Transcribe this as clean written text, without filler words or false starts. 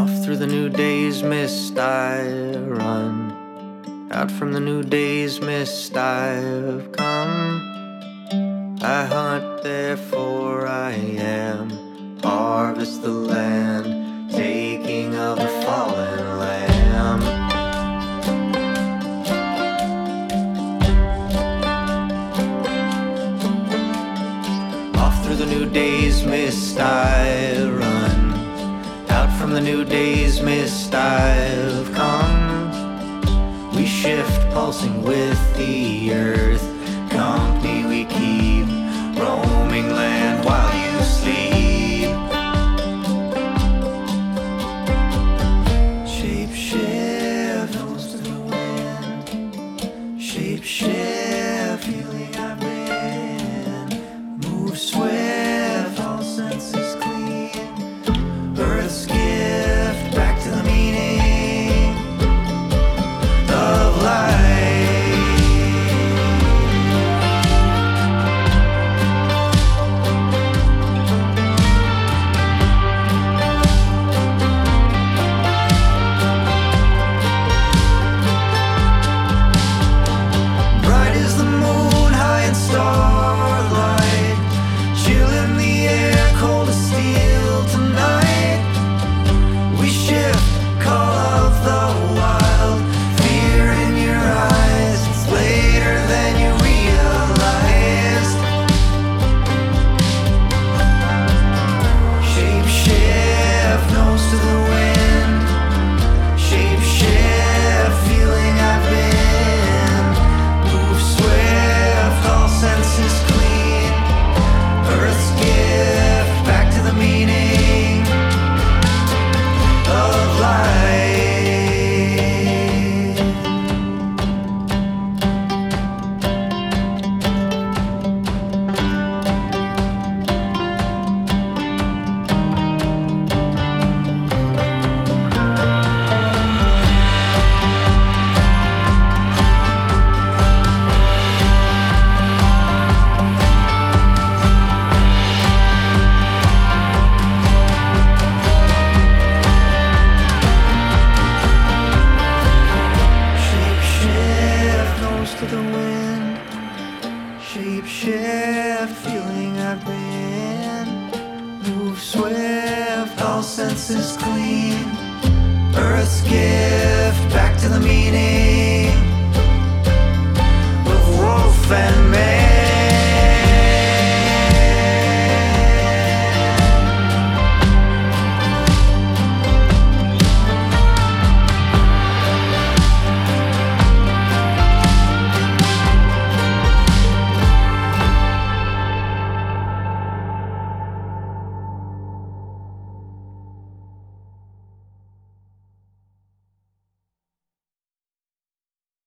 Through the new day's mist I run, out from the new day's mist I've come. I hunt, therefore I am, harvest the land, taking of the fallen lamb. Off through the new day's mist I run, out from the new day's mist I've come. We shift, pulsing with the earth, company we keep, roaming land while you sleep. Shape shift, nose to the wind. Shape shift, feeling I've been. Move swift, all senses clean. Earth's gift, back to the meaning of life. Bright as the moon, high in starlight, chill in the air, cold as steel tonight. We shift, call of the wild, fear in your eyes, it's later than you realized. Shape shift, nose to the wind. Shape shift, feeling I've been. Move swift, all senses clean. Earth's gift, back to the meaning of life. Shape shift, nose to the wind. Shape shift, feeling I've been. Move swift, all senses clean. Earth's gift, back to the meaning of wolf and man.